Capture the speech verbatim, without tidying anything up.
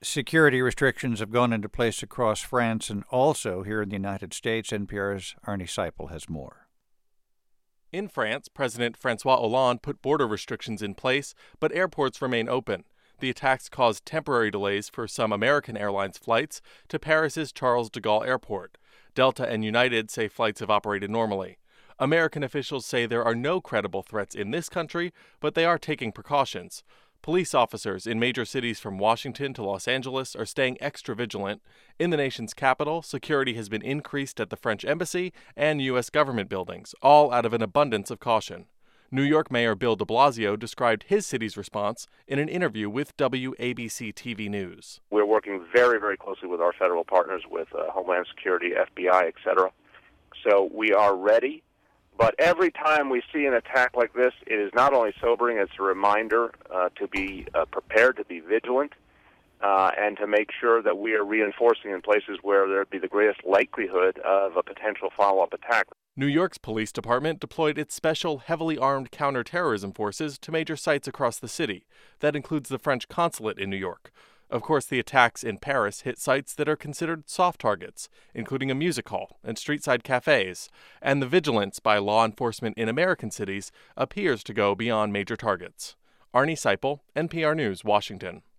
Security restrictions have gone into place across France and also here in the United States. N P R's Arnie Seipel has more. In France, President François Hollande put border restrictions in place, but airports remain open. The attacks caused temporary delays for some American Airlines flights to Paris's Charles de Gaulle Airport. Delta and United say flights have operated normally. American officials say there are no credible threats in this country, but they are taking precautions. Police officers in major cities from Washington to Los Angeles are staying extra vigilant. In the nation's capital, security has been increased at the French embassy and U S government buildings, all out of an abundance of caution. New York Mayor Bill de Blasio described his city's response in an interview with W A B C T V News. We're working very, very closely with our federal partners, with uh, Homeland Security, F B I, et cetera. So we are ready. But every time we see an attack like this, it is not only sobering, it's a reminder uh, to be uh, prepared, to be vigilant, uh, and to make sure that we are reinforcing in places where there would be the greatest likelihood of a potential follow-up attack. New York's police department deployed its special, heavily armed counterterrorism forces to major sites across the city. That includes the French consulate in New York. Of course, the attacks in Paris hit sites that are considered soft targets, including a music hall and street-side cafes, and the vigilance by law enforcement in American cities appears to go beyond major targets. Arnie Seipel, N P R News, Washington.